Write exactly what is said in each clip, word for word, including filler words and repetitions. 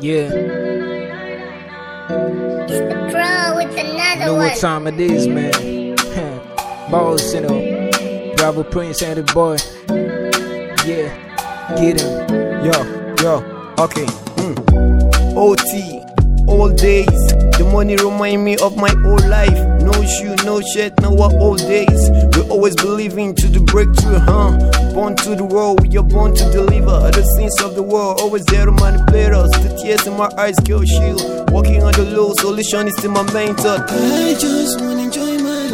Yeah. It's the pro with another Know one. what time it is, man. Balls, you know. Bravo Prince and the boy. Yeah. Get him. Yo, yo, okay. Mm. O T, all days. The money remind me of my old life. No shoe, no shirt, now our old days. We always believing to the breakthrough, huh? Born to the world, we are born to deliver. The sins of the world, always there to manipulate us. The tears in my eyes, kill shield. Walking on the low, solution is still my main thought. I just wanna enjoy my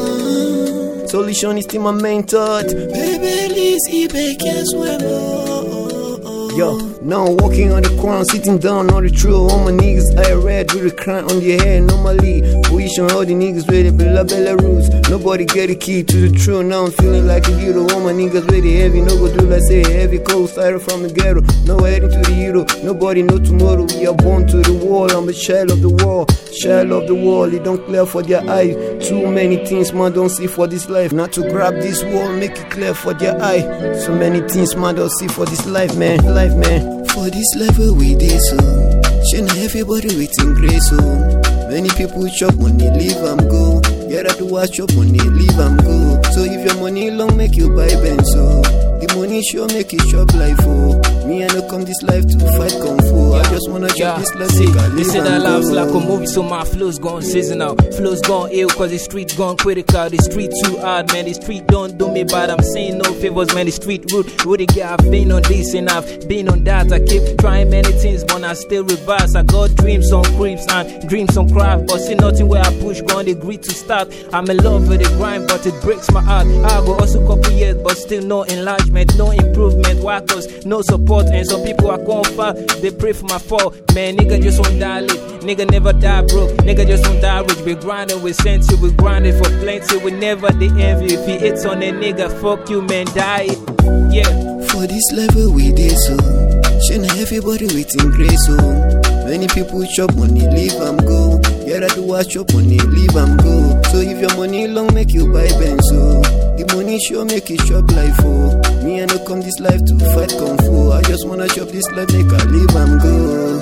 life. Solution is still my main thought. Baby, please, he back as well. Yo, now I'm walking on the crown, sitting down on the trail. All my niggas I red with a crown on their head. Normally, position all the niggas with the Bella Bella roots. Nobody get a key to the trail. Now I'm feeling like a hero. All my niggas with the heavy, no go do like say heavy cold started from the ghetto. No heading to the hero. Nobody know tomorrow. We are born to the wall. I'm a child of the wall, child of the wall. It don't clear for their eye. Too many things man don't see for this life. Not to grab this wall, make it clear for their eye. So many things man don't see for this life, man. Life, man. For this level we did so. Shouldn't everybody waiting grace so. Many people chop money, leave and go. Get out to watch your money, leave and go. So if your money long, make you buy benzo. The money sure make it chop life, oh. Me I no come this life to fight kung fu. I just wanna chop Yeah, this life, see, make I they live say that and life's go. like a movie, so my flow's gone seasonal. Flow's gone ill, cause the streets gone critical. The street too hard, man, the street don't do me bad. I'm saying no favors, man, the street rude. Really, yeah, I've been on this and I've been on that. I keep trying many things, but I still reverse. I got dreams on creeps and dreams on craft, but see nothing where I push, gone the grit to start. I'm in love with the grind, but it breaks my heart. I go also couple years, but still no enlargement, no improvement. Why? Cause no support, and some people are going far, they pray for my fall. Man, nigga just won't die lit, nigga never die broke, nigga just won't die rich. We grinding with sense, we grinding for plenty, we never the envy. If he hits on a nigga, fuck you, man, die. Yeah. For this level we did so. Shouldn't everybody waiting grace so. Many people chop money, leave and go. Get out to watch your money, leave and go. So if your money long, make you buy benzo. The money sure make it chop life, oh. Me I no come this life to fight kung fu. I just wanna chop this life, make I live and go.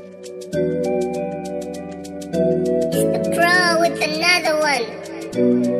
It's the pro with another one.